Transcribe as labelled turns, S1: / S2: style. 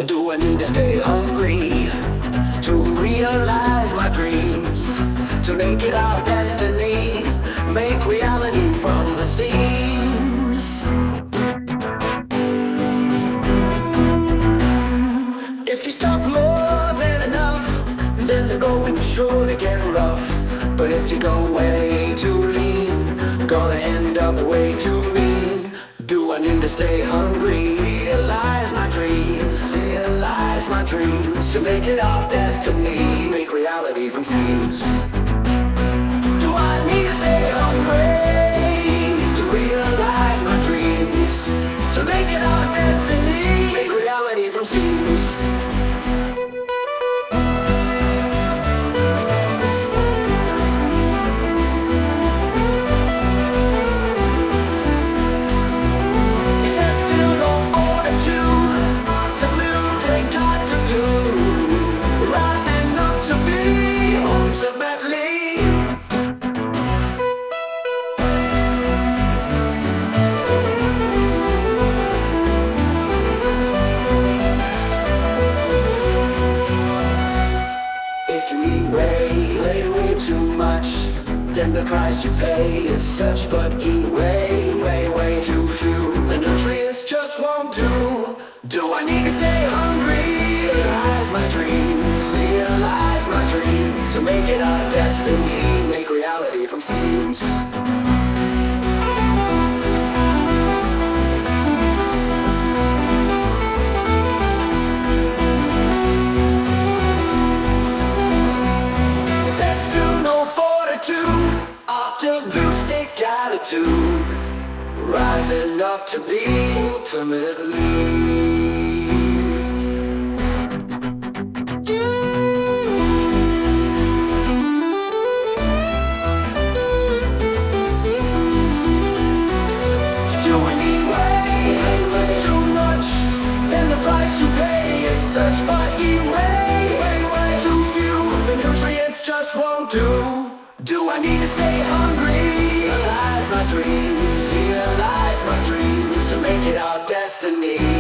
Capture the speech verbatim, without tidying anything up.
S1: Do I need to stay hungry to realize my dreams, to make it our destiny, make reality from the seams? If you stop more than enough, then the going sure to get rough. But if you go way too lean, gonna end up way too mean. Do I need to stay hungry, realize my dreams, realize my dreams, to make it our destiny, make reality from seams? Do I need to stay hungry to realize my dreams, to make it our destiny, make reality from seams? Way, way, way too much, then the price you pay is such. But eat way, way, way too few, the nutrients just won't do. Do I need to stay hungry, realize my dreams, realize my dreams, to make it our destiny, make reality from seams? Optimistic attitude, rising up to be ultimately. Do I need way, way too much, then the price you pay is such. But eat way, way, way too few, the nutrients just won't do. Do I need to stay hungry, realize my dreams, realize my dreams, to make it our destiny?